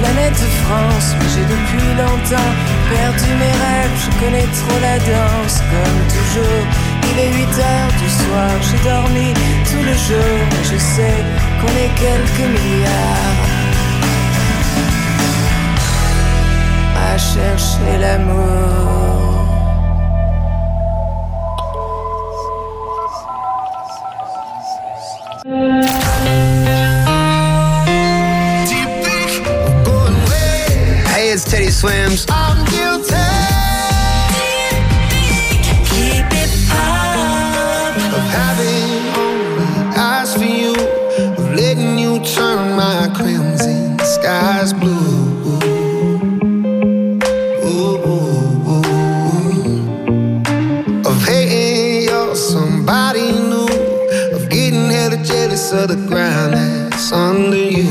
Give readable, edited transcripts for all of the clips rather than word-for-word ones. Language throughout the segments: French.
planète de France. Mais j'ai depuis longtemps perdu mes rêves. Je connais trop la danse, comme toujours. Il est 8h du soir, j'ai dormi tout le jour. Et je sais qu'on est quelques milliards à chercher l'amour. Hey, it's Teddy Swims. I'm guilty. Keep it up. Of having only eyes for you, of letting you turn my crimson skies blue. Of hating you're somebody new, of getting hella jealous of the ground that's under you.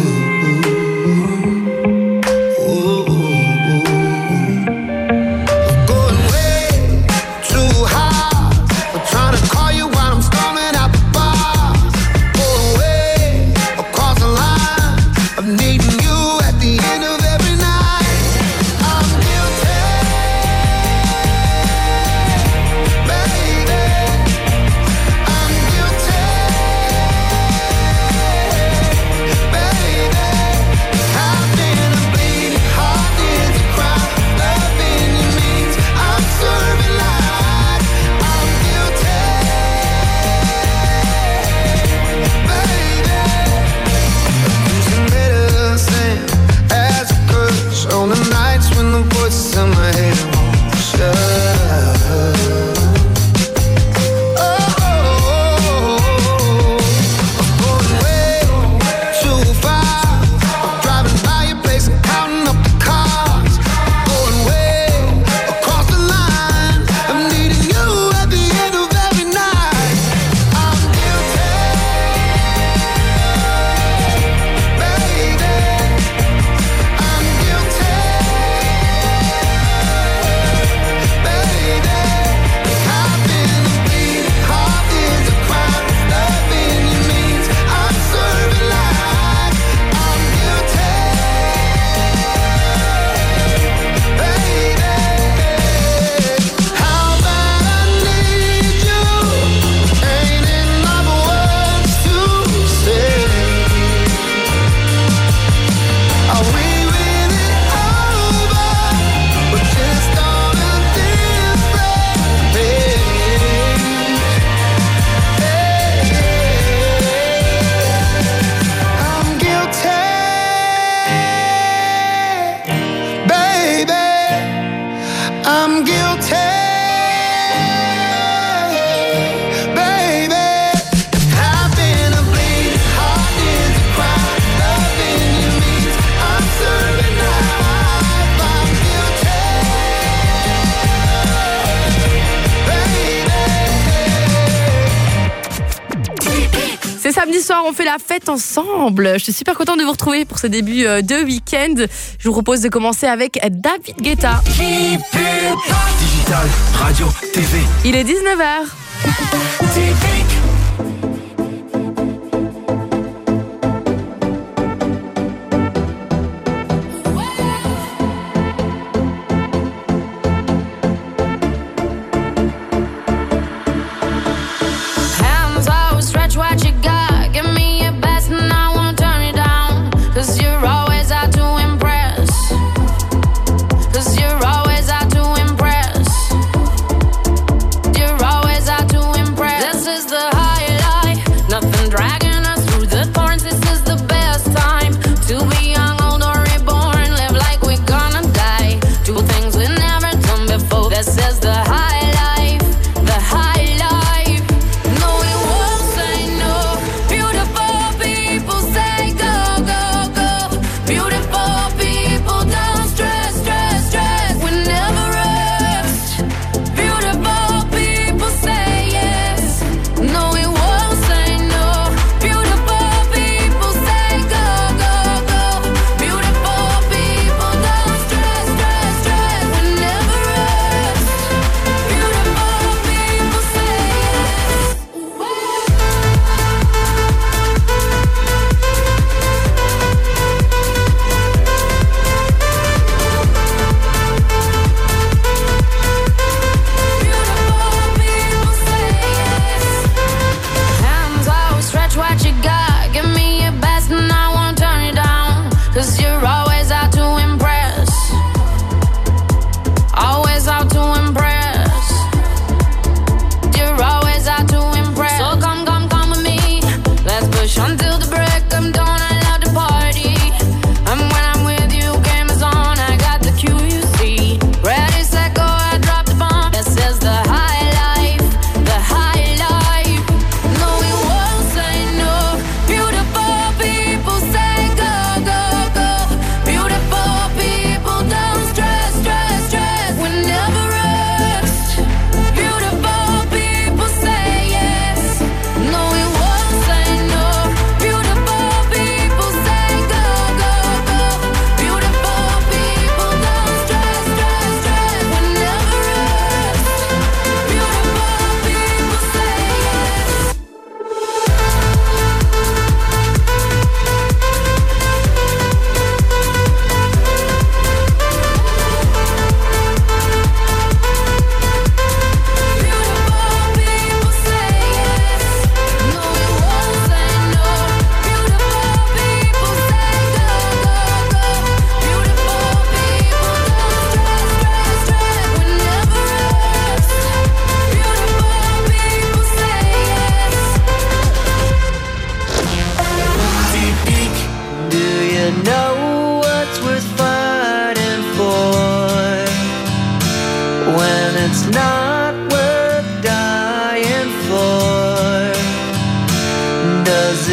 Samedi soir, on fait la fête ensemble. Je suis super contente de vous retrouver pour ce début de week-end. Je vous propose de commencer avec David Guetta. Digital, radio, TV. Il est 19h. This is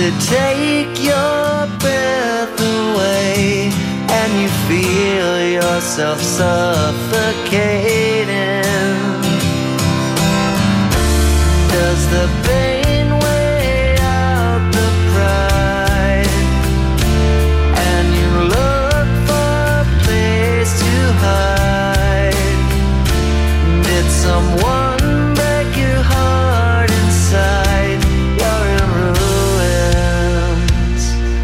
to take your breath away, and you feel yourself suffocating. Does the pain weigh out the pride, and you look for a place to hide? Did someone break your heart inside? You're in ruins.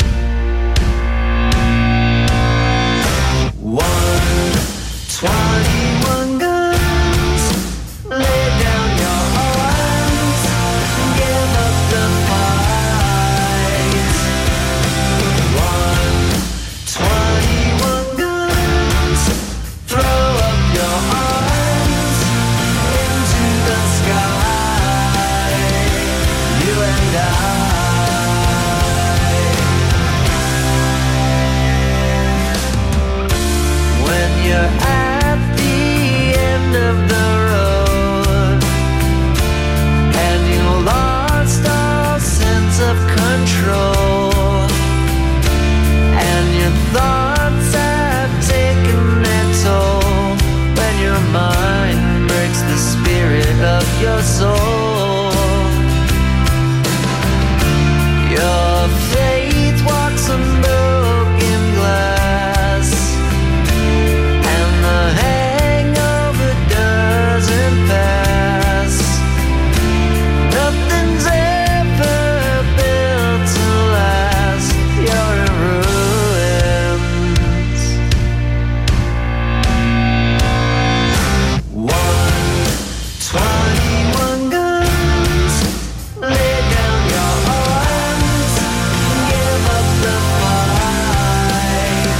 121 guns, lay down your arms, give up the fight. 121 guns, throw up your arms into the sky, you and I. When you're at the end of the road and you lost all sense of control, and your thoughts have taken their toll, when your mind breaks the spirit of your soul, your faith walks on broken glass, and the hangover doesn't pass. Nothing's ever built to last. You're in ruins. 121 guns, lay down your arms, give up the fight.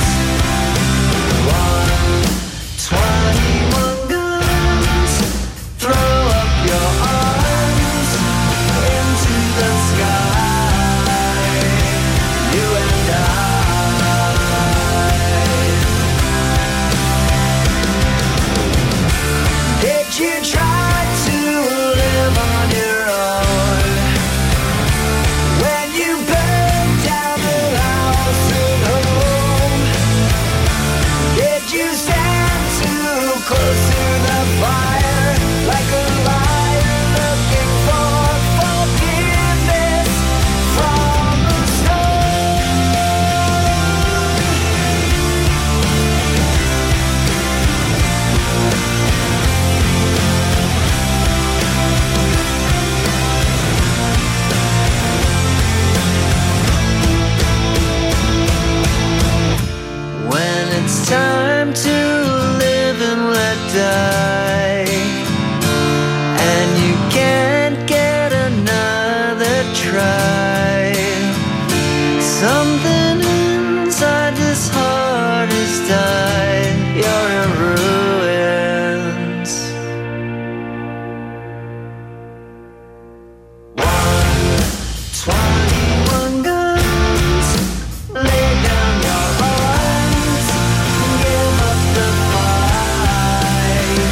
121 guns, throw up your arms into the sky, you and I. Did you try to live on your own when you burned down the house at home? Did you stand too close to the fire, like a liar looking for forgiveness from the stone? When it's time to live and let die, and you can't get another try, something inside this heart has died. You're in ruins. 121 guns, lay down your arms, give up the fight.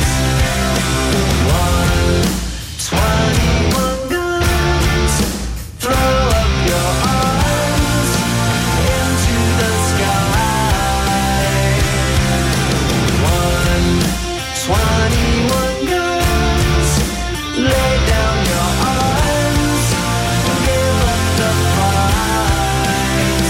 121 guns, throw up your arms into the sky. 121 guns, lay down your arms, give up the fight.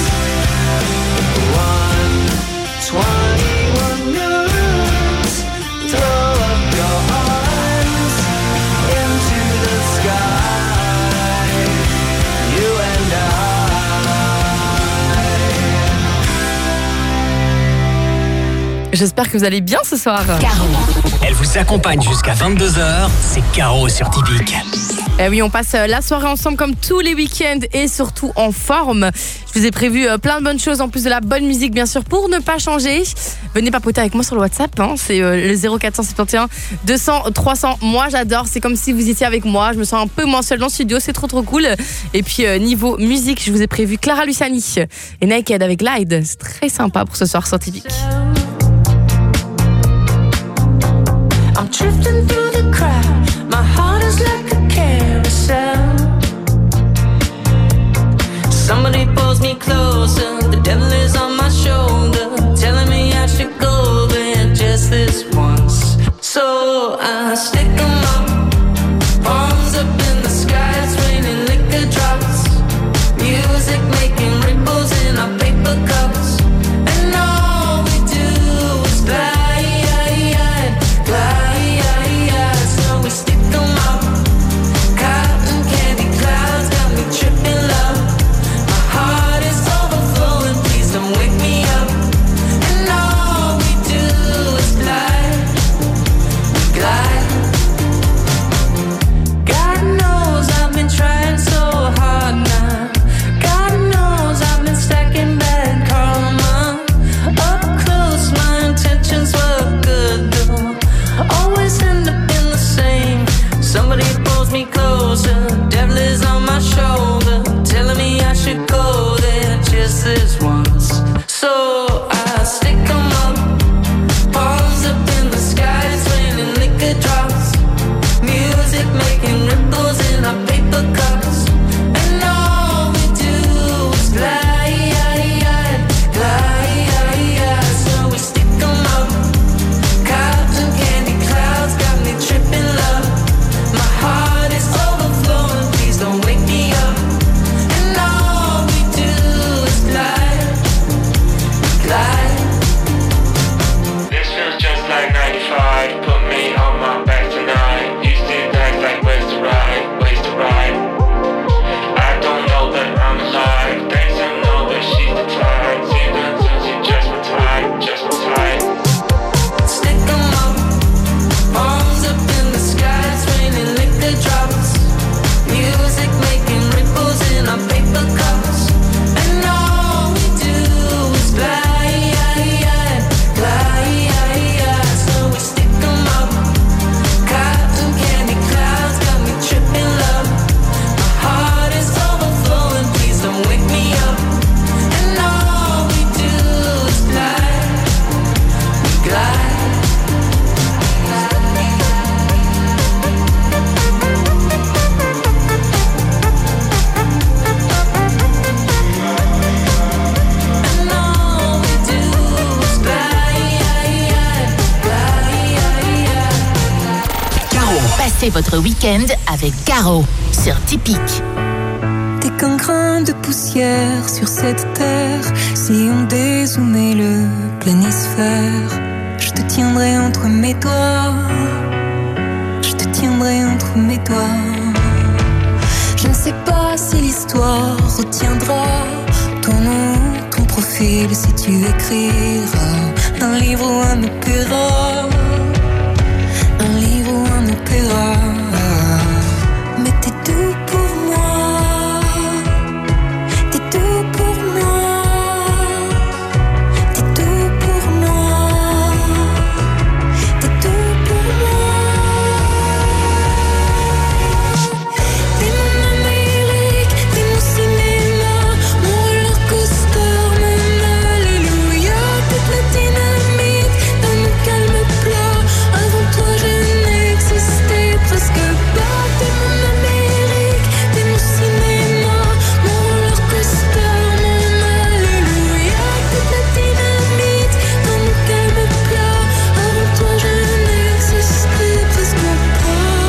121 guns, throw up your arms into the sky, you and I. J'espère que vous allez bien ce soir. Elle vous accompagne jusqu'à 22h, c'est Caro sur Typique. Eh oui, on passe la soirée ensemble comme tous les week-ends et surtout en forme. Je vous ai prévu plein de bonnes choses en plus de la bonne musique bien sûr pour ne pas changer. Venez papoter avec moi sur le WhatsApp, hein. C'est le 0471 200 300. Moi j'adore, c'est comme si vous étiez avec moi. Je me sens un peu moins seule dans le studio, c'est trop cool. Et puis niveau musique, je vous ai prévu Clara Luciani et Naked avec Glide. C'est très sympa pour ce soir sur Typique. I'm drifting through the crowd. My heart is like a carousel. Some closer. Devil is on my shoulder, telling me I should go there just this once. So I stick 'em up, palms up in the sky, it's raining liquor drops. Music making ripples in our paper cups. And all we do is glide, glide. So we stick 'em up, cotton candy clouds got me tripping love. My heart is overflowing, please don't wake me up. And all we do is glide, glide. This feels just like 95. Put me on my back tonight. Used to act like ways to ride, ways to ride. I don't know that I'm alive. Thanks, I know that she's the type. See that she just retired, just retired. Stick 'em up, palms up in the sky, it's raining liquor drops. Music making ripples in our paper cups. And all we do is glide, glide. So we stick 'em up, cotton candy clouds got me tripping love. My heart is overflowing, please don't wake me up. And all we do is glide, glide. And all we do is glide, glide. Caro, passez votre week-end avec Caro sur Typique. T'es qu'un grain de poussière sur cette terre. Si on dézoomait le planisphère, je te tiendrai entre mes doigts. Je te tiendrai entre mes doigts. Je ne sais pas si l'histoire retiendra ton nom, ton profil, si tu écriras un livre ou un opéra. Un livre ou un opéra. Mais t'es tout pour moi. T'es tout pour moi. T'es tout pour moi. T'es tout pour moi. T'es mon Amérique, t'es mon cinéma, mon roller coaster, mon alléluia. Toute la dynamite dans mon calme plat. Avant toi je n'existais presque pas. T'es mon Amérique, t'es mon cinéma, mon roller coaster, mon alléluia. Toute la dynamite dans mon calme plat. Avant toi je n'existais presque pas.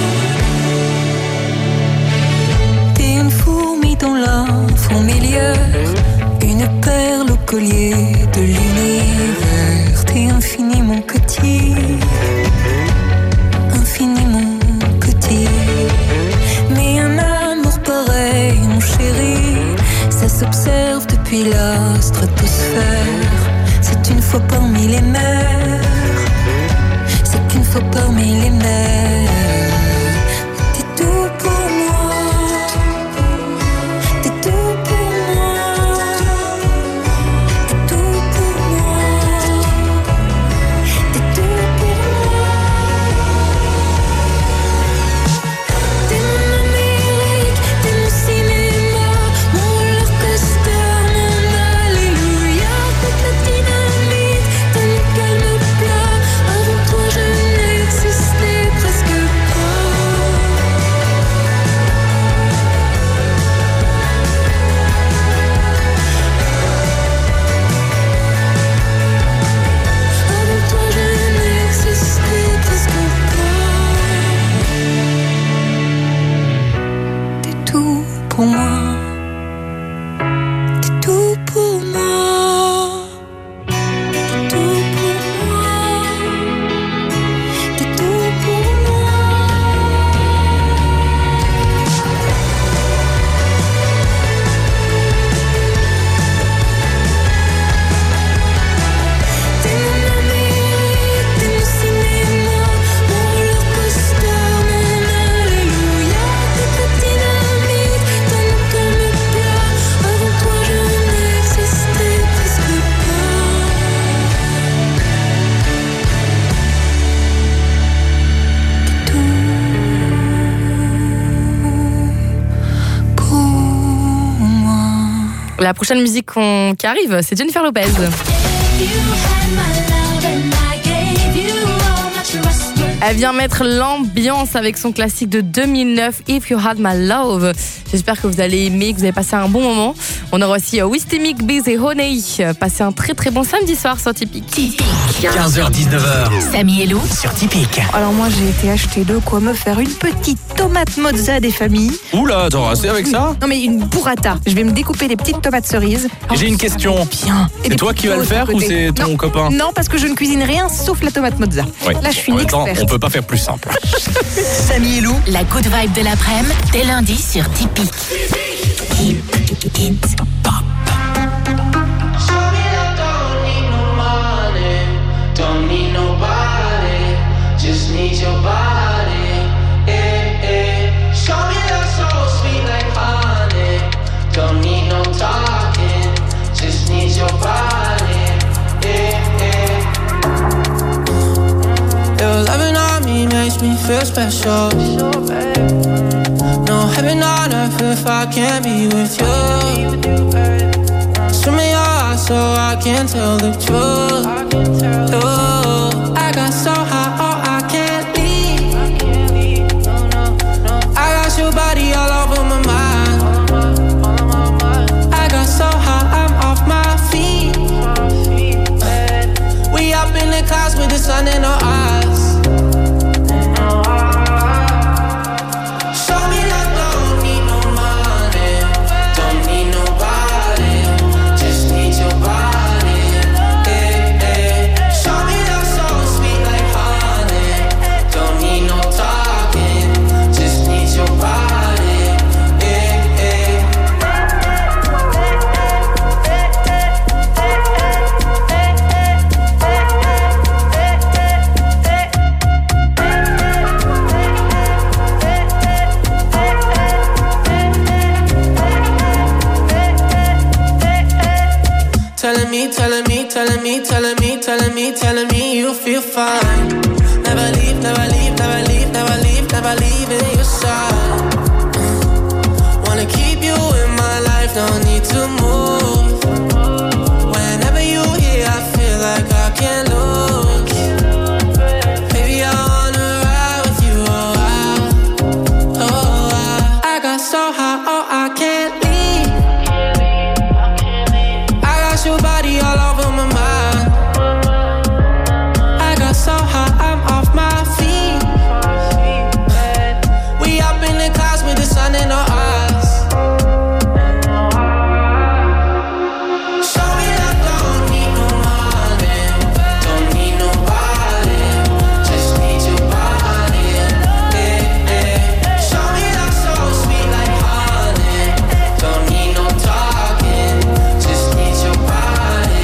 T'es une fourmi dans la fourmilière, une perle au collier de l'univers. T'es infiniment petit, infiniment petit. Mais un amour pareil, mon chéri, ça s'observe depuis la stratosphère. C'est une fois parmi les mers, c'est qu'une fois parmi les mers. T'es tout pour moi. T'es tout pour moi. T'es tout pour moi. T'es tout pour moi. T'es mon Amérique, t'es mon cinéma, mon roller coaster, mon alléluia. Toute la dynamite dans mon calme plat. Avant toi je n'existais presque pas. Avant toi je n'existais presque pas. T'es tout pour moi. T'es tout pour moi. T'es tout pour moi. T'es tout pour moi. T'es mon Amérique, t'es mon cinéma, mon roller coaster, mon alléluia. Toute la dynamite dans mon cœur La prochaine musique qui arrive, c'est Jennifer Lopez. Elle vient mettre l'ambiance avec son classique de 2009, If You Had My Love. J'espère que vous allez aimer, que vous allez passer un bon moment. On aura aussi Wistemik, Biz et Honey. Passez un très très bon samedi soir sur Tipeee. 15h-19h. Samy et Lou Sur Tipeee. Alors moi j'ai été acheter de quoi me faire une petite tomate mozza des familles. Oula, t'en restes avec ça? Non mais une burrata. Je vais me découper des petites tomates cerises. J'ai une question. Bien. C'est toi qui vas le faire ou c'est ton copain? Non, parce que je ne cuisine rien sauf la tomate mozza. Oui. Là je suis En une même temps, experte. on peut pas faire plus simple. Samy et Lou, la good vibe de l'après-midi, dès lundi sur Tipeee. Hit Pop. Don't need nobody, just need your body. Show me love so sweet like honey. Don't need no talking, just need your body. Your loving on me makes me feel special. No heaven on earth if I can't be with you. Swim in your eyes so I can tell the truth. I got so high, oh I can't leave. I got your body all over my mind. I got so high, I'm off my feet. We up in the clouds with the sun in our eyes. Show me love, don't need no money, don't need nobody, just need your body. Show me love so sweet like honey, don't need no talking, just need your body. Telling me you feel fine. Never leave, never leave, never leave, never leave, never leaving your side. Wanna keep you in my life, don't need to move. Whenever you here, I feel like I can't lose. Baby, I wanna ride with you, I got so high, oh I can't leave. I got your body all over my mind. So high, I'm off my feet. We up in the clouds with the sun in our eyes. Show me love, don't need no money, don't need nobody, just need your body. Show me love so sweet like honey, don't need no talking, just need your body.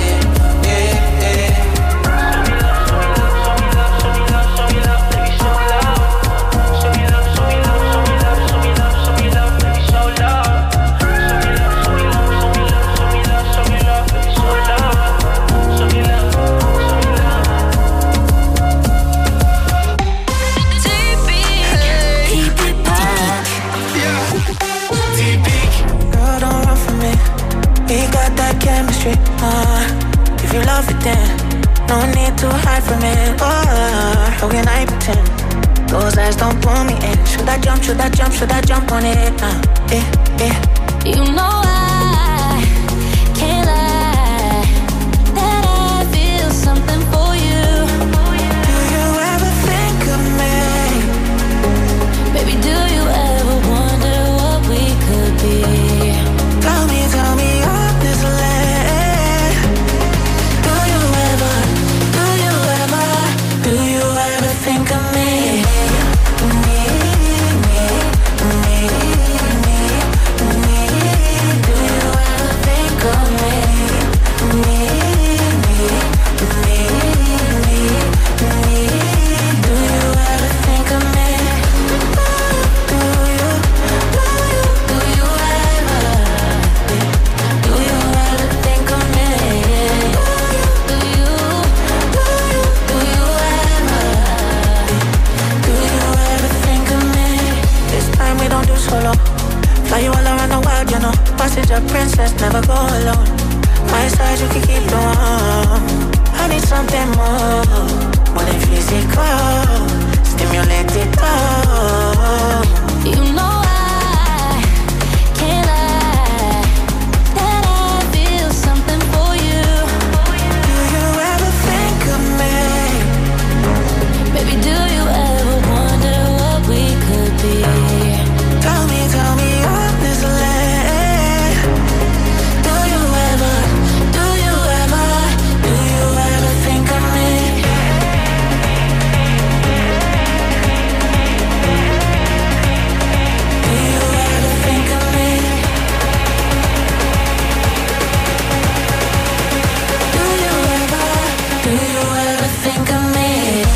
Girl, don't run from me. We got that chemistry. If you love it, then no need to hide from it. How can I pretend? Those eyes don't pull me in. Should I jump? Should I jump? Should I jump on it? You know I can't lie that I feel something for you. Do you ever think of me? Baby, do you ever wonder what we could be? Tell me honestly. Do you ever think of me? message, a princess, never go alone. My side, you can keep the one. I need something more than physical. Stimulate it all. You know I can't lie that I feel something for you. Do you ever think of me? Baby, do you ever wonder what we could be? Tell me honestly. Do you ever think of me? Do you ever think of me? Do you ever think of me?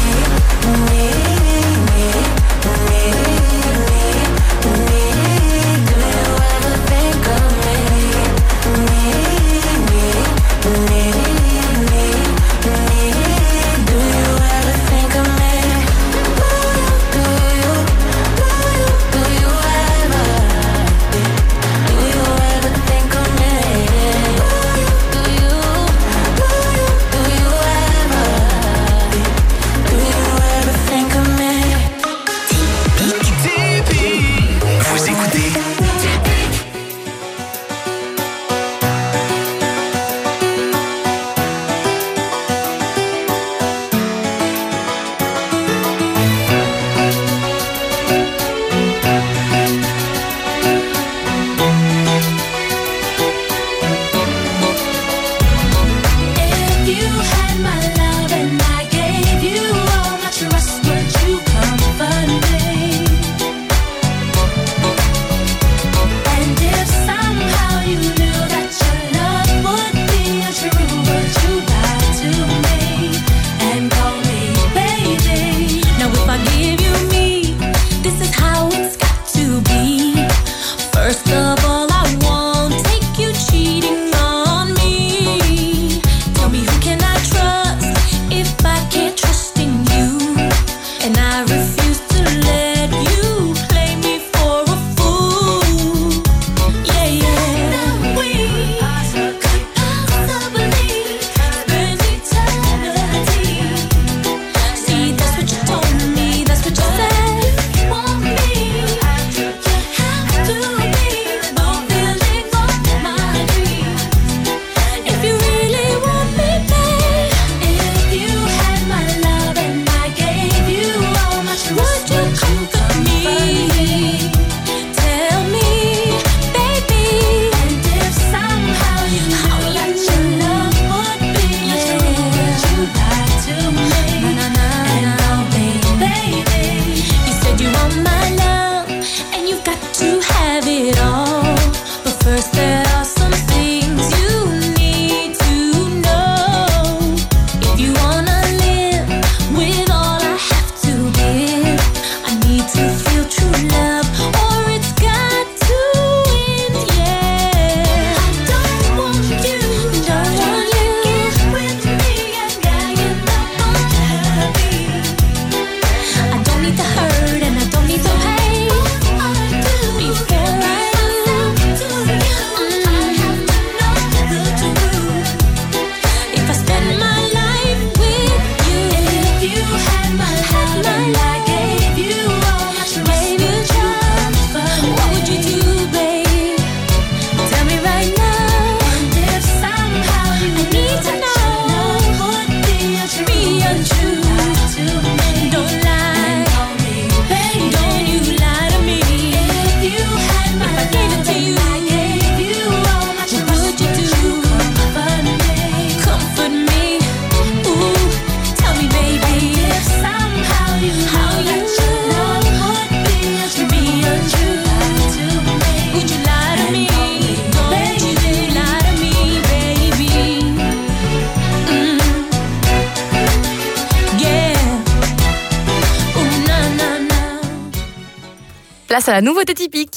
Place à la nouveauté typique.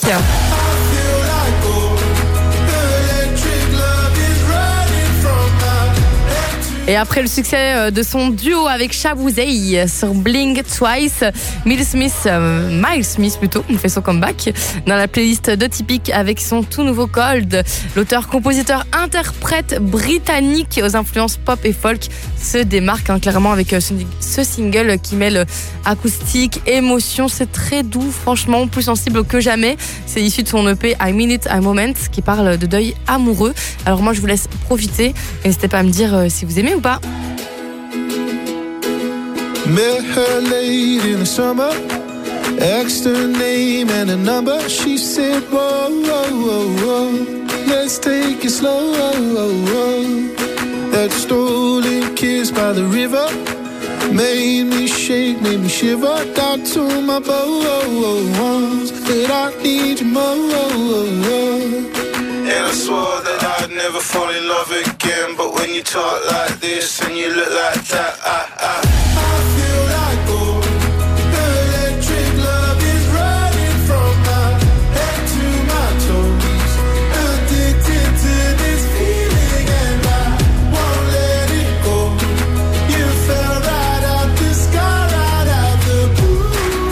Et après le succès de son duo avec Shabouzey sur Blink Twice, Miles Smith fait son comeback dans la playlist de Typique avec son tout nouveau Cold. L'auteur, compositeur, interprète britannique aux influences pop et folk se démarque clairement avec ce single qui mêle acoustique, émotion. C'est très doux, franchement, plus sensible que jamais. C'est issu de son EP I Mean It, A Moment qui parle de deuil amoureux. Alors moi je vous laisse profiter et n'hésitez pas à me dire si vous aimez ou pas. Met her late in the summer, asked her name and a number. She said, whoa, whoa, whoa, whoa, let's take it slow. That stolen kiss by the river made me shake, made me shiver. Down to my bones that I need you more. And I swore that I'd never fall in love again. But when you talk like this and you look like that, I feel like gold. The electric love is running from my head to my toes. Addicted to this feeling and I won't let it go. You fell right out the sky, right out the blue.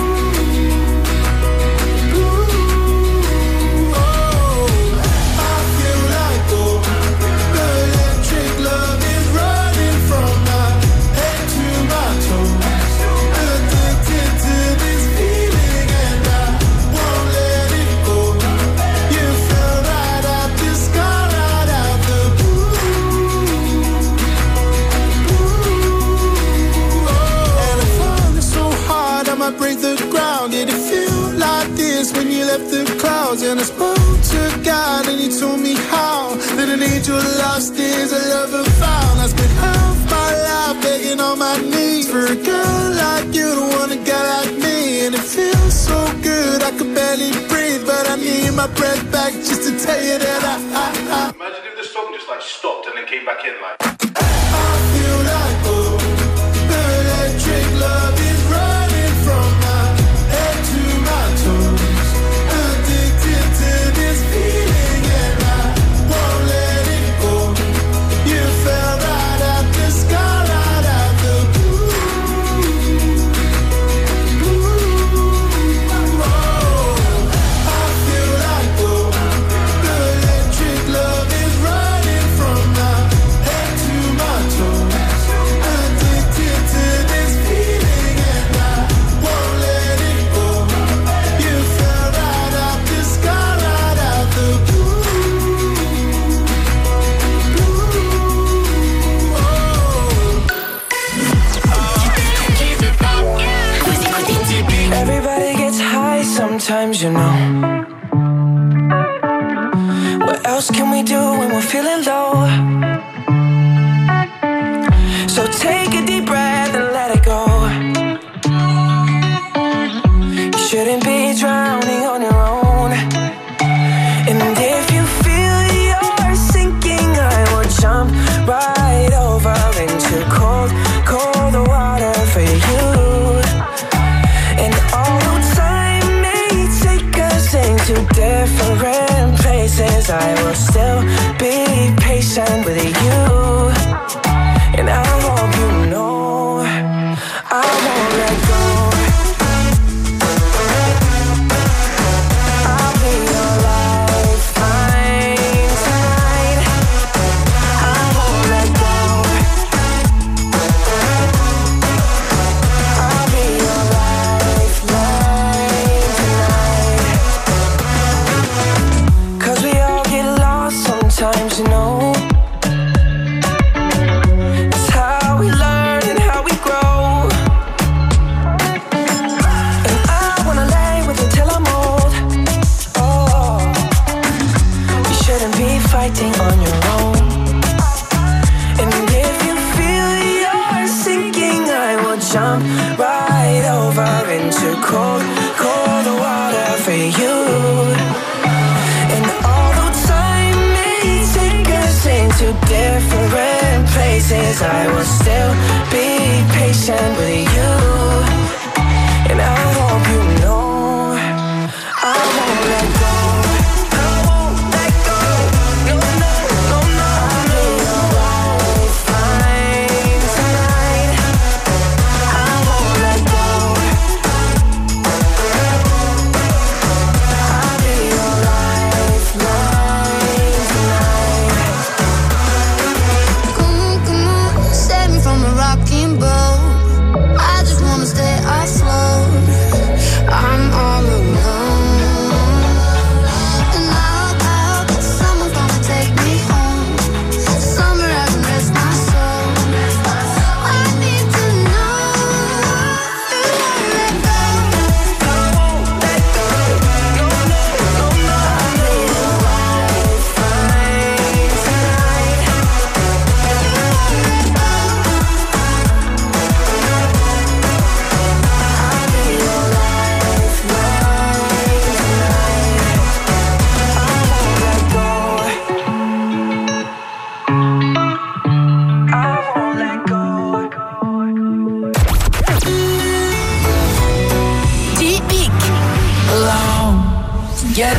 Break the ground. Did it feel like this when you left the clouds? And I spoke to God and he told me how that an angel lost is a lover found. I spent half my life begging on my knees for a girl like you, to want a guy like me. And it feels so good I could barely breathe, but I need my breath back just to tell you that I Imagine if the song just like stopped and then came back in like I feel like oh, the electric love is running from my head to my toes. Addicted to this feeling and I won't let it go. You fell right out the sky, right out the blue. I feel like oh, the electric love is running from my head to my toes. Addicted to this feeling and I won't let it go. You fell right out the sky, right out the blue. Everybody gets high sometimes, you know. What else can we do when we're feeling low? So take a deep breath and let it go. You shouldn't be drowning on your own. And if you feel you're sinking, I will jump right over into cold, cold water for you. And although time may take us into different places, I will still be patient with you. And I hope you know I won't let go. I'll be your lifeline tonight. I won't let go. I'll be your lifeline tonight. 'Cause we all get lost sometimes, you know. It's how we learn and how we grow. And I wanna lay with you till I'm old. Oh, you shouldn't be fighting on your own. And if you feel you're sinking, I will jump right over into cold, cold water for you. And although time may take us into different places, I will still be patient with you. And I hope you know I won't let go. I won't let go. No, no, no, no. I'll be your lifeline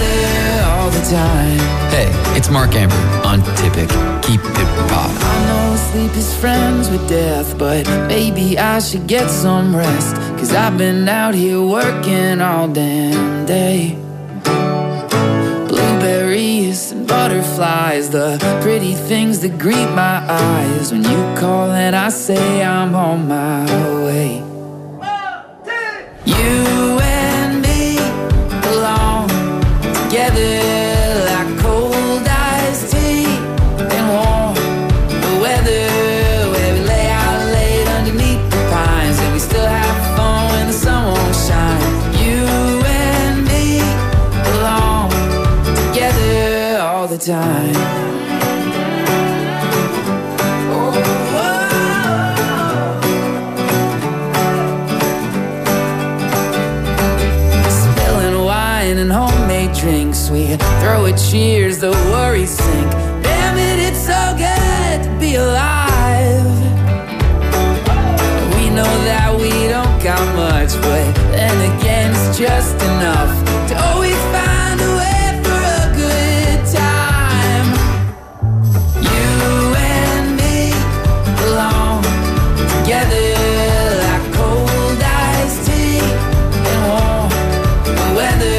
together all the time. Hey, it's Mark Amber on Tipic. Keep it pop. I know sleep is friends with death, but maybe I should get some rest, 'cause I've been out here working all damn day. Blueberries and butterflies, the pretty things that greet my eyes when you call and I say I'm on my way. You and me belong together like cold iced tea and warm the weather, where we lay out late underneath the pines and we still have fun when the sun won't shine. You and me belong together all the time. And homemade drinks, we throw a cheers, the worries sink. Damn it, it's so good to be alive. We know that we don't got much, but then again it's just enough to always find a way for a good time. You and me belong together like cold iced tea and warm the weather.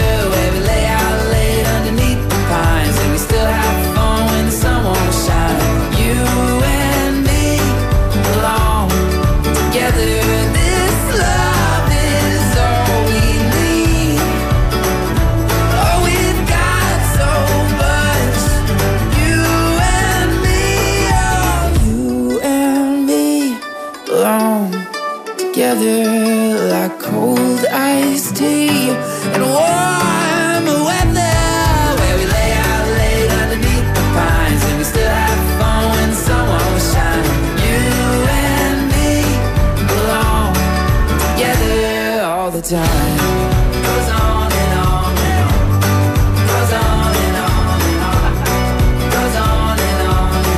Together like cold iced tea and warm weather, where we lay out late underneath the pines and we still have fun when the sun won't shine. You and me belong together all the time. Goes on and on and on. Goes on and on and on. Goes on and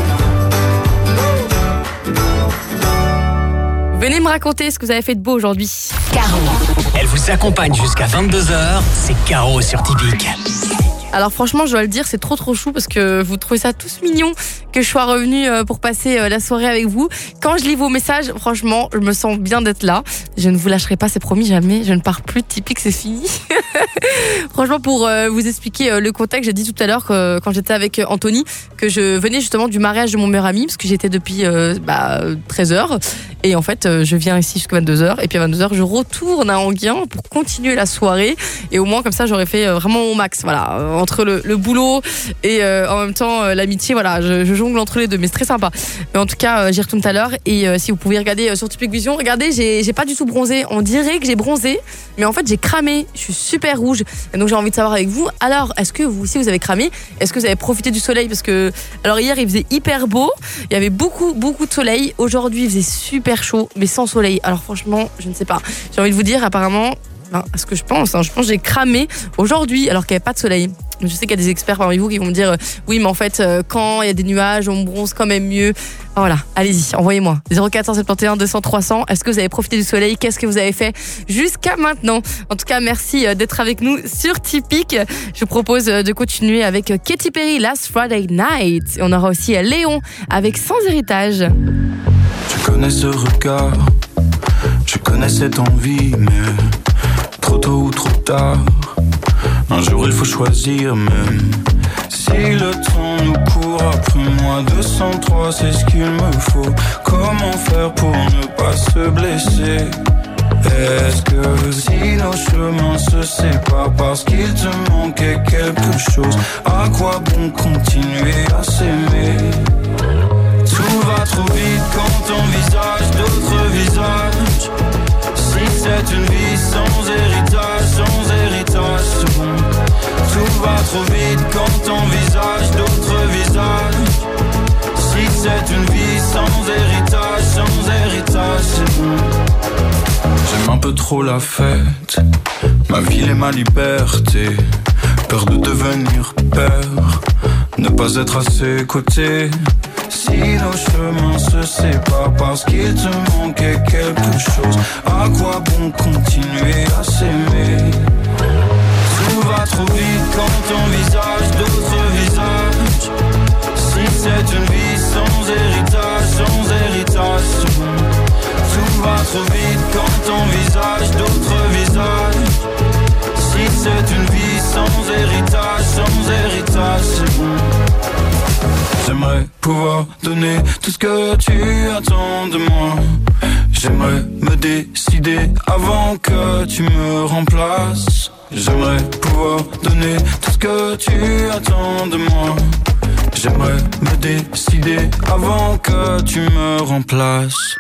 on and on. Venez me raconter ce que vous avez fait de beau aujourd'hui. Caro. Elle vous accompagne jusqu'à 22h, c'est Caro sur Tipic. Alors franchement, je dois le dire, c'est trop chou parce que vous trouvez ça tous mignons que je sois revenue pour passer la soirée avec vous. Quand je lis vos messages, franchement, je me sens bien d'être là. Je ne vous lâcherai pas, c'est promis, jamais. Je ne pars plus de Tipic, c'est fini. Franchement, pour vous expliquer le contexte, j'ai dit tout à l'heure que, quand j'étais avec Anthony, que je venais justement du mariage de mon meilleur ami, parce que j'étais depuis 13h. Et en fait, je viens ici jusqu'à 22h. Et puis à 22h, je retourne à Enghien pour continuer la soirée. Et au moins, comme ça, j'aurais fait vraiment au max. Voilà, entre le boulot et en même temps l'amitié. Voilà, je jongle entre les deux, mais c'est très sympa. Mais en tout cas, j'y retourne tout à l'heure. Et si vous pouvez regarder sur Tipic Vision, regardez, j'ai pas du tout bronzé. On dirait que j'ai bronzé, mais en fait, j'ai cramé. Je suis super rouge. Et donc, j'ai envie de savoir avec vous. Alors, est-ce que vous aussi, vous avez cramé? Est-ce que vous avez profité du soleil? Parce que, alors hier, il faisait hyper beau. Il y avait beaucoup de soleil. Aujourd'hui, il faisait super chaud, mais sans soleil. Alors franchement, je ne sais pas. J'ai envie de vous dire, apparemment, à ce que je pense que j'ai cramé aujourd'hui alors qu'il n'y avait pas de soleil. Je sais qu'il y a des experts parmi vous qui vont me dire oui, mais en fait, quand il y a des nuages, on bronze quand même mieux. Voilà, allez-y, envoyez-moi 0471 200 300. Est-ce que vous avez profité du soleil? Qu'est-ce que vous avez fait jusqu'à maintenant? En tout cas, merci d'être avec nous sur Tipic. Je vous propose de continuer avec Katy Perry, Last Friday Night. Et on aura aussi Léon avec Sans Héritage. Tu connais ce regard, tu connais cette envie, mais trop tôt ou trop tard, un jour il faut choisir. Même si le temps nous court après moi, 203 c'est ce qu'il me faut. Comment faire pour ne pas se blesser? Est-ce que si nos chemins se séparent parce qu'il te manquait quelque chose, à quoi bon continuer à s'aimer? Tout va trop vite quand on envisage d'autres visages. Si c'est une vie sans héritage, c'est bon. Tout va trop vite quand on envisage d'autres visages. Si c'est une vie sans héritage, c'est bon. J'aime un peu trop la fête, ma ville et ma liberté. Peur de devenir père, ne pas être à ses côtés. Si nos chemins se séparent parce qu'il te manquait quelque chose, à quoi bon continuer à s'aimer? Tout va va trop vite quand t'envisages d'autres visages. Si c'est une vie sans héritage, c'est bon. Tout va trop vite quand t'envisages d'autres visages. Si c'est une vie sans héritage, c'est bon. J'aimerais pouvoir donner tout ce que tu attends de moi. J'aimerais me décider avant que tu me remplaces. J'aimerais pouvoir donner tout ce que tu attends de moi. J'aimerais me décider avant que tu me remplaces.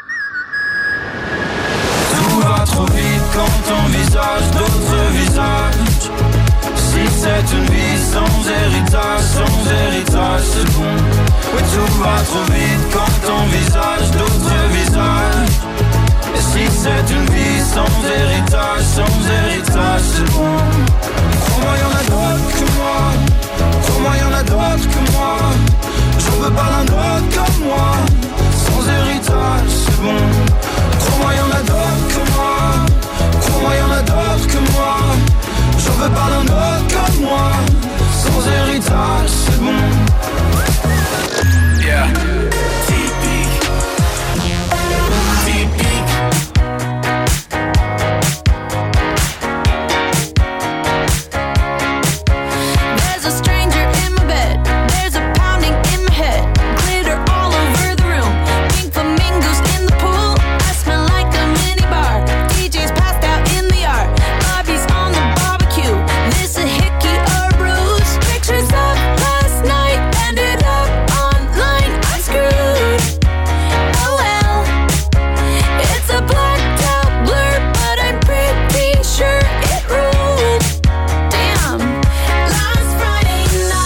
Tout va trop vite quand t'envisages d'autres visages. Si c'est une vie sans héritage, c'est bon. Oui, tout va trop vite quand t'envisages d'autres visages. Et si c'est une vie sans héritage, c'est bon. Crois-moi, y'en a d'autres que moi. Crois-moi, y'en a d'autres que moi. J'en veux pas d'un autre comme moi. Sans héritage, c'est bon. Crois-moi, y'en a d'autres que moi. Crois-moi, y'en a d'autres que moi. J'en veux pas d'un autre comme moi. Sans héritage, c'est bon. Yeah. There's a stranger in my bed. There's a pounding in my head. Glitter all over the room. Pink flamingos in the pool. I smell like a mini bar. DJ's passed out in the yard. Bobby's on the barbecue. This a hickey or a bruise. Pictures of last night ended up online. I'm screwed. Oh well. It's a blacked out blur, but I'm pretty sure it ruled. Damn. Last Friday night.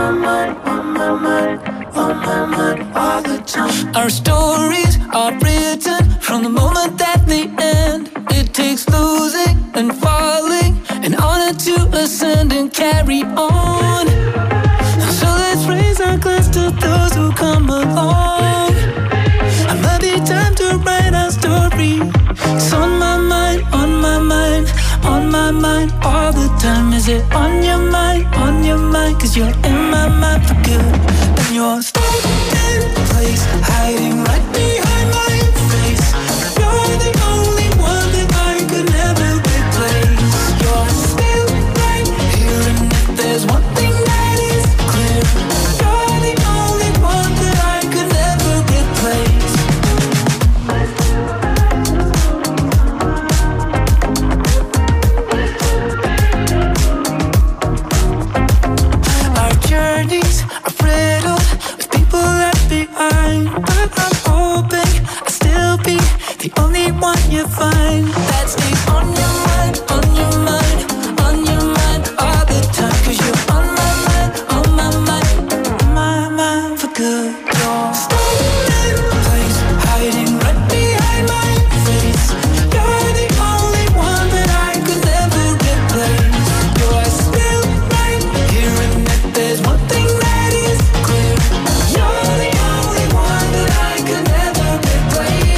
my mind, on my mind, on my mind all the time. Our stories are written from the moment that they end. It takes losing and falling in order to ascend and carry on. So let's raise our glass to those who come along. It might be time to write our story. It's on my mind, on my mind, on my mind all the time. Is it on your mind, on your mind? Cause you're in my mind for good. And you're stuck in place, hiding right behind my face. You're the only one that I could never replace. You're still right here, and if there's one thing that is clear, you're the only one that I could never replace. Our journeys are riddled with people left behind, but I'm hoping I'll still be the only one you find that stays on your mind, on your mind, on your mind all the time. Cause you're on my mind, on my mind, on my mind for good. You're stuck in place, hiding right behind my face. You're the only one that I could never replace. You're still right here, and if there's one thing that is clear, you're the only one that I could never replace.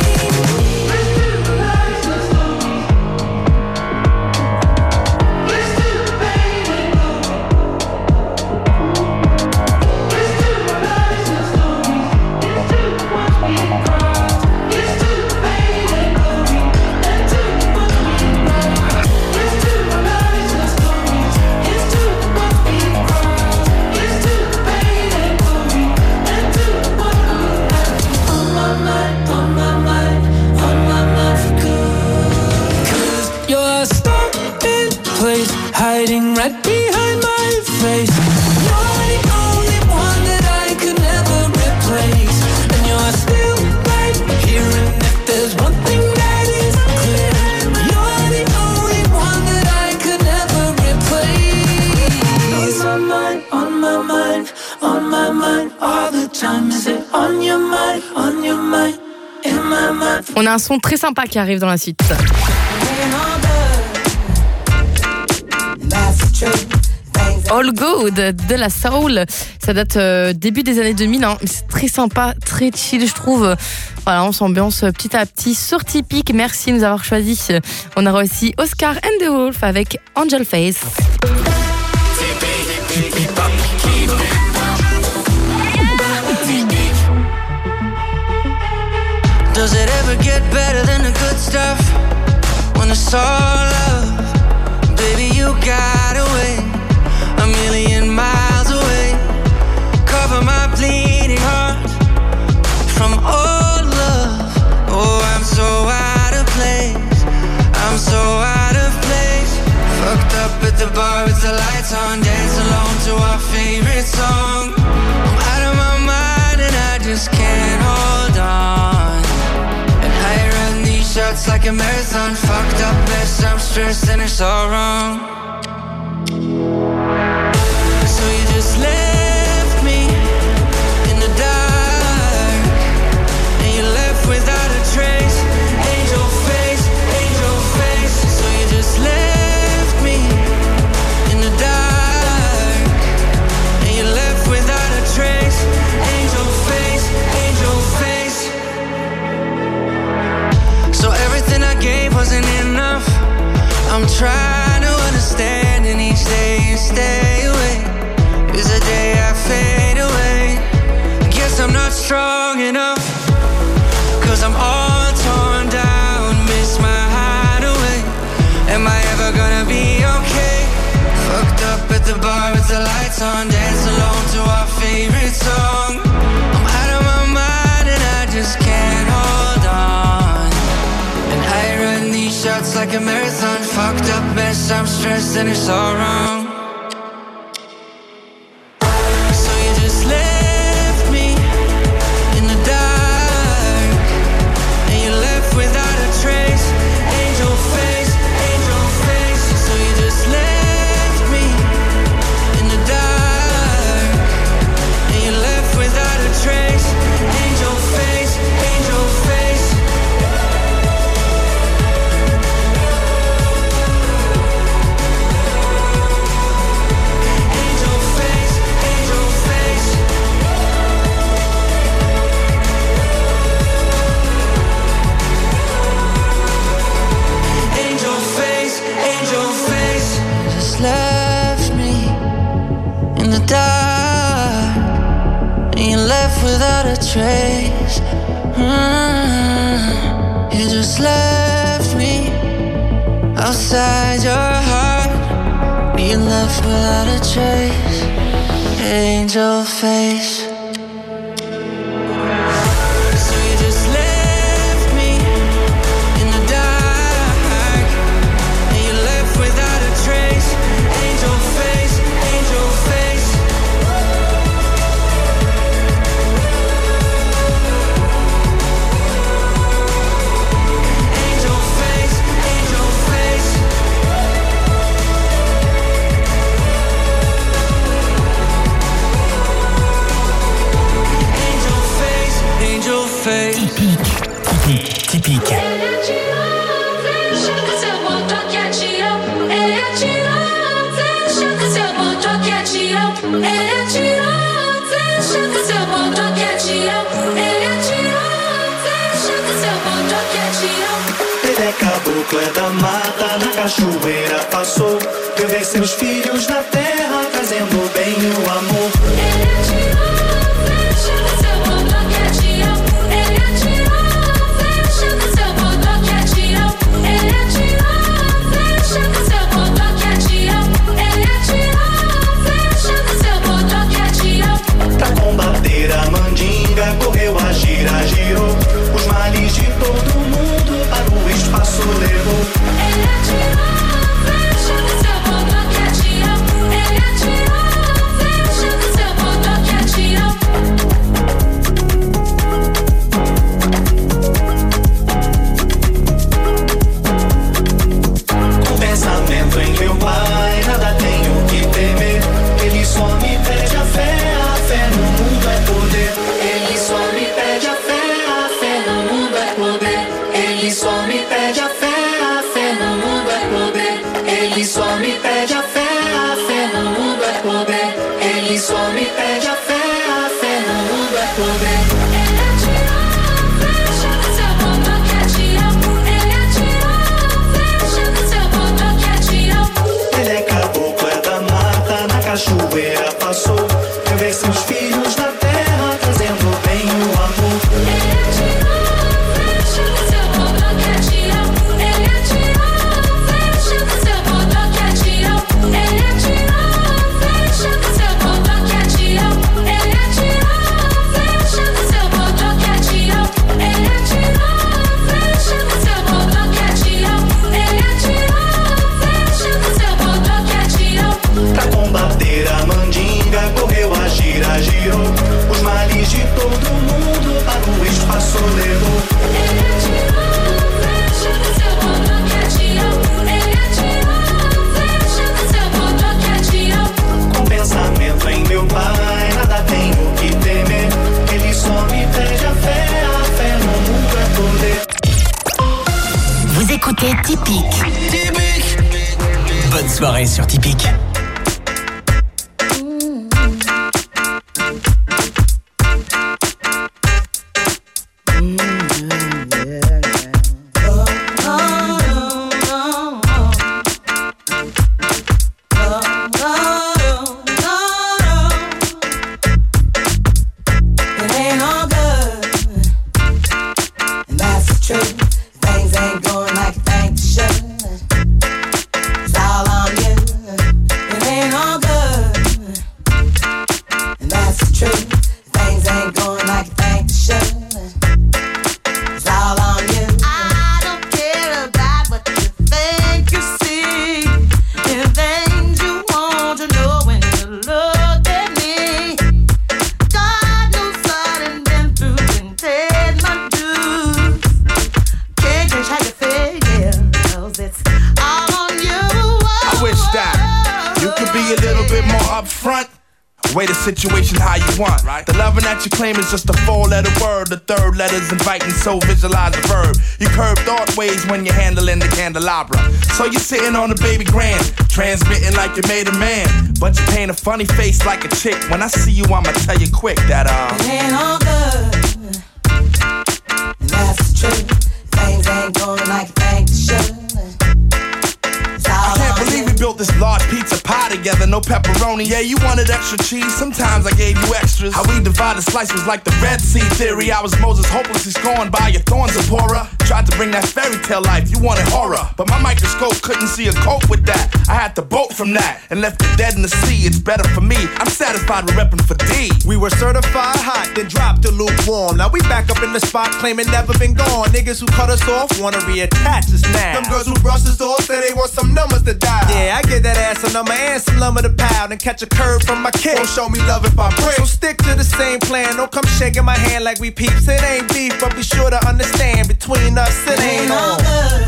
You're stuck in place, hiding right behind my face. You're the only one that I could never replace. And you're still right here, and if there's one thing that is clear, you're the only one that I could never replace. On my mind, on my mind, on my mind all the time. Is it on your mind, in my mind? On a un son très sympa qui arrive dans la suite. All Good de la Soul, ça date début des années 2000, hein. C'est très sympa, très chill je trouve. Voilà, on s'ambiance petit à petit sur Typique. Merci de nous avoir choisis. On aura aussi Oscar and the Wolf avec Angel Face. Does it ever get better than the good stuff? When it's all love, baby, you got away 1,000,000 miles away. Cover my bleeding heart from all love. Oh, I'm so out of place. I'm so out of place. Fucked up at the bar with the lights on, dance alone to our favorite song. I'm out of my mind and I just can't hold on. And I run these shots like a marathon. Fucked up mess, I'm stressed and it's all wrong. So you just left me in the dark, and you left without a trace. Angel face, angel face. So you just left me in the dark, and you left without a trace. Angel face, angel face. So everything I gave wasn't enough. I'm trying to understand, and each day you stay away is a day I fade away. Guess I'm not strong enough, 'cause I'm all torn down, miss my hideaway. Am I ever gonna be okay? Fucked up at the bar with the lights on, dance alone to our favorite song. I'm out of my mind and I just can't hold on. And I run these shots like a marathon. Fucked up mess, I'm stressed and it's all wrong. So you just left me in the dark, and you left without a trace. Angel face, angel face. So you just left me in the dark, in the dark, and you're left without a trace. You just left me outside your heart, you're left without a trace. Angel face. So you just left me in the dark, and you're left without a trace. Angel face, angel face. Angel face, angel face. Angel face. Typique. Ele é caboclo, é da mata, na cachoeira passou. Eu ver seus filhos na terra, trazendo bem o amor. Pra combater a mandinga, correu a gira, girou. Os males de todo mundo para o espaço levou. Ele atirou, fecha que seu botão que atirou. Ele atirou, fecha que seu botão que atirou. Com pensamento em meu pai, nada tenho que temer. Ele só me pede a fé no mundo é poder. Ele só me pede a fé no mundo é poder. Ele só me pede a fé no mundo é poder. Ele só me pede a fé no mundo é poder. Ele só me pede a fé no mundo é poder. Ele atirou, fecha que seu botão que atirou. Ele atirou, fecha que seu botão que atirou. Ele é caboclo, é da mata, na cachoeira passou. Eu ver seus filhos na terra, trazendo bem o amor. Ele atirou, fecha que seu botão que atirou. Ele atirou, fecha que seu botão que atirou. Ele atirou, fecha que seu botão que atirou. Ele atirou, fecha que seu botão que atirou. Ele atirou, fecha que seu botão que atirou. Ele atirou, fecha que seu botão que atirou. Pra combater a mandinga, correu a gira, girou. Os males de todo mundo para o espaço levou. Ele atirou, fecha que seu botão que atirou. Ele atirou, fecha que seu botão que atirou. Com pensamento em meu pai, nada tenho que temer. Ele só me pede a fé no mundo é poder. Vous écoutez Typique. Bonne soirée sur Typique. It ain't all good, and that's the truth. Things ain't going like you think they should. It's all on you. It ain't all good, and that's the truth. Things ain't going like you think they should. It's all on you. I don't care about what you think you see. The things you want to know when you look at me. God knows I done been through and paid my dues. Can't change how you feel, yeah, 'cause it's all on you. I wish that you could be a little bit more upfront. Way the situation how you want. The loving that you claim is just a 4-letter word. The third letter's inviting, so visualize the verb. You curve thought ways when you're handling the candelabra. So you're sitting on the baby grand, transmitting like you made a man. But you paint a funny face like a chick. When I see you, I'ma tell you quick that It ain't all good, and that's the truth. Things ain't going like you think they should. It's all I can't on believe you. we built this large piece pizza pie together, no pepperoni. Yeah, you wanted extra cheese, sometimes I gave you extras. How we divided slice was like the Red Sea theory. I was Moses hopelessly scorned by your thorns, Zipporah. Tried to bring that fairy tale life, you wanted horror, but my microscope couldn't see a cope with that. I had to bolt from that and left it dead in the sea. It's better for me, I'm satisfied with reppin' for D. We were certified hot, then dropped the lukewarm. Now we back up in the spot, claiming never been gone. Niggas who cut us off wanna reattach us now. Them girls who brush us off say they want some numbers to dial. Yeah, I give that ass a number and some lumber to pound and catch a curve from my kid. Won't show me love if I break. So stick to the same plan. Don't come shaking my hand like we peeps. It ain't beef, but be sure to understand between us it ain't on.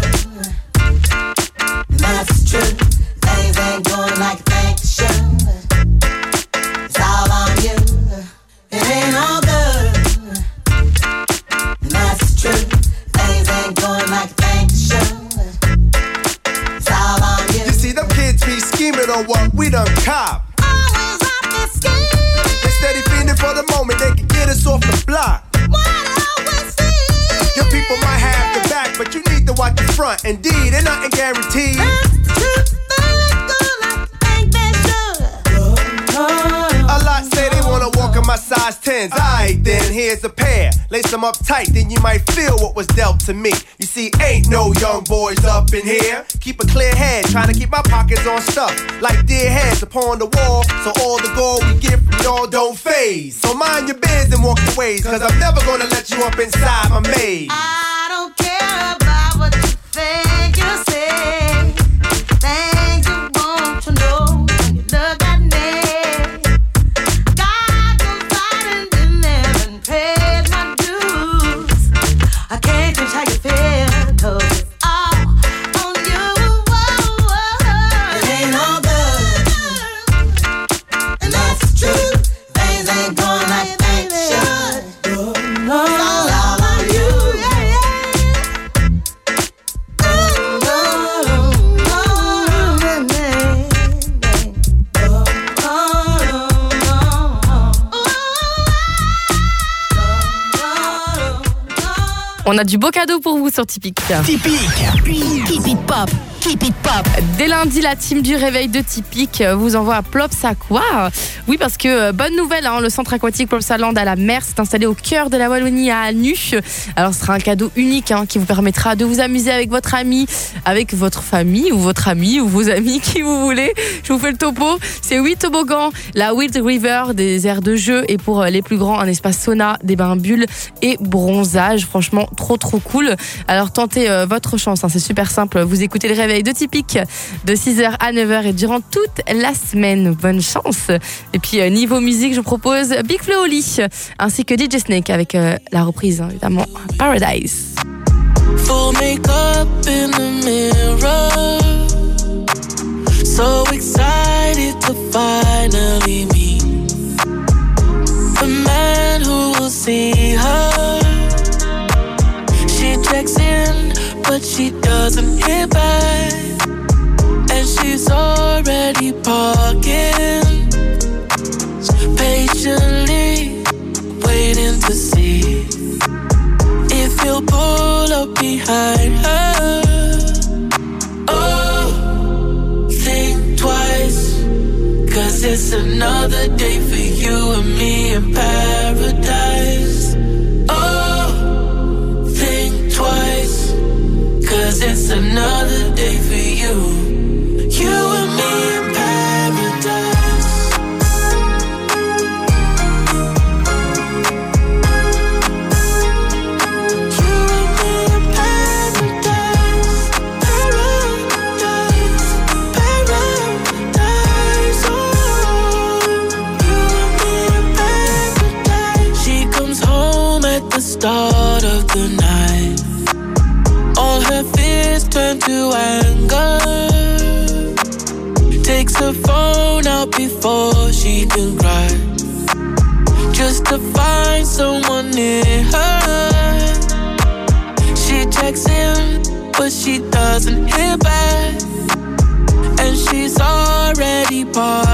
That's true. Things ain't going like you think they should. It's all on you. It ain't all good. That's true. Things ain't going like you think they should. It's all on you. You see, them kids be scheming on what we done cop. Always out there scheming. They steady fiending for the moment they can get us off the block. Your people might have your back, but you need to watch the front. Indeed, ain't nothing guaranteed. A lot say they wanna walk in my size 10s. Aight, then here's a pair. Lace them up tight, then you might feel what was dealt to me. You see, ain't no young boys up in here. Keep a clear head, trying to keep my pockets on stuff. Like dear heads upon the wall, so all the gold we get from y'all don't phase. So mind your biz and walk your ways, cause I'm never gonna let you up inside my maze. I don't care about what you think you say. Things you want to know when you look at me. God confided in them and paid my dues. I can't change how you feel, cause it's all on you. It ain't all good, and that's true. Things ain't going like they should. It's all on you. On a du beau cadeau pour vous sur Typique. Typique. Keep it pop. Keep it pop. Dès lundi, la team du réveil de Typique vous envoie à Plopsaquois. Oui, parce que bonne nouvelle, hein, le centre aquatique Plopsaland à la mer s'est installé au cœur de la Wallonie à Anu. Alors ce sera un cadeau unique qui vous permettra de vous amuser avec votre ami, avec votre famille ou votre ami ou vos amis, qui vous voulez. Je vous fais le topo. C'est 8 toboggans, la Wild River, des aires de jeu et pour les plus grands, un espace sauna, des bains bulles et bronzage. Franchement, trop cool. Alors tentez votre chance, c'est super simple. Vous écoutez le réveil de Typique de 6h à 9h et durant toute la semaine. Bonne chance. Et puis niveau musique, je propose Big Flo Oli ainsi que DJ Snake avec la reprise évidemment Paradise. Full makeup in the mirror, so excited to finally meet the man who will see her. She checks in, but she doesn't hit back, and she's already parking, patiently waiting to see if he'll pull up behind her. Oh, think twice, cause it's another day for you and me in paradise. Oh, think twice, cause it's another day for you, you and me in paradise. Start of the night, all her fears turn to anger. Takes her phone out before she can cry, just to find someone near her. She checks in, but she doesn't hear back, and she's already parked,